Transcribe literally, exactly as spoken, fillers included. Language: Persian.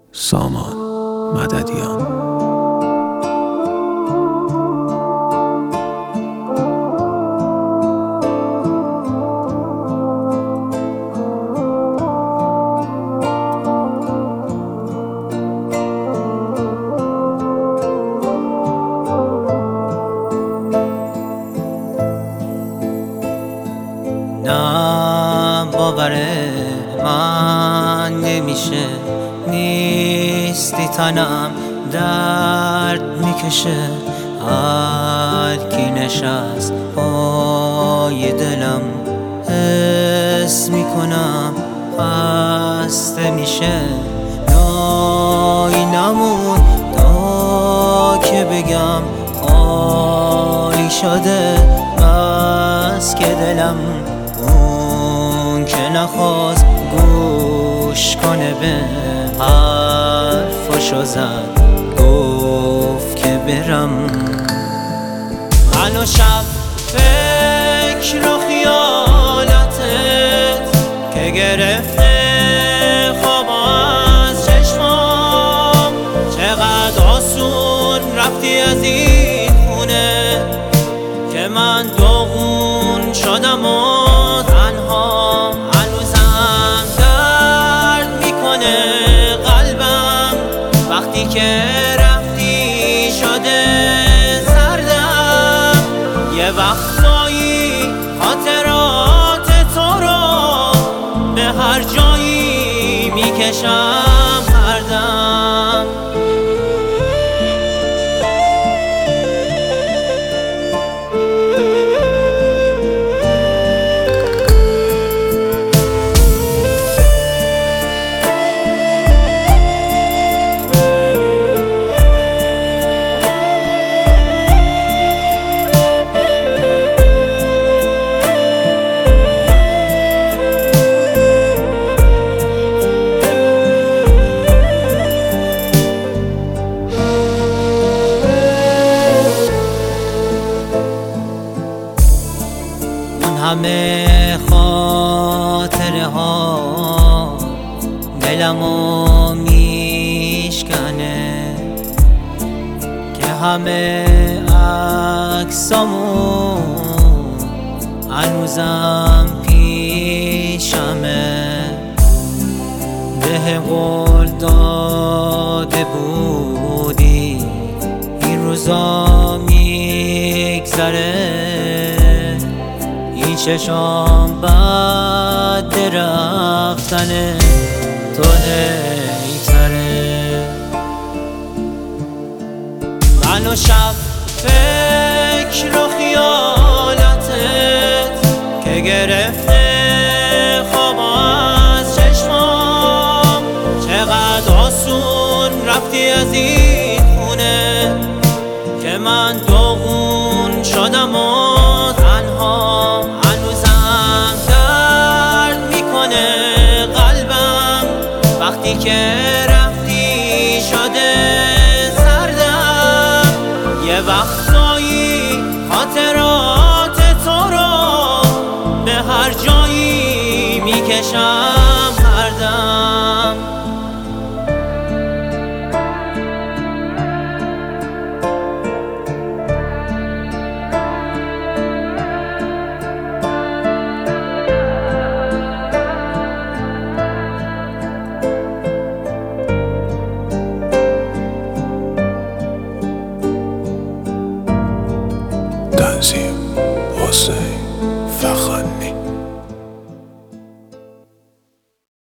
سامان مددیان. نه باور من نمیشه، نیستی تنم درد میکشه. هر کی نشست پای دلم حس میکنم خسته میشه. جایی نمون تا که بگم خالی شده، بس که دلم اون که نخواست گوش کنه به حرفاشو زد، گفت که برم. من و شب فکر و خیالاتت که گرفته خواب از چشمام. چقدر آسون رفتی از این خونه که من داغون شدم و تنها. هنوزم درد میکنه قلبم وقتی که رفتی شده سردم. یه وقتایی خاطرات تو رو به هر جایی میکشم هر دم. همه خاطره ها دلمو میشکنه، که همه عکسامو هنوزم پیشمه. به قول داده بودی این روزا میگذره، این چشام بعد رفتن تو نیتره. من و شب فکر و خیالاتت که گرفته خواب از چشمام. چقدر آسون رفتی از این خونه که من داغون شدم و تنها. هنوزم درد میکنه قلبم وقتی که رفتی شده سردم. یه وقتایی خاطرات تو رو به هر جایی میکشم هر دم. تنظیم حسین فخانی.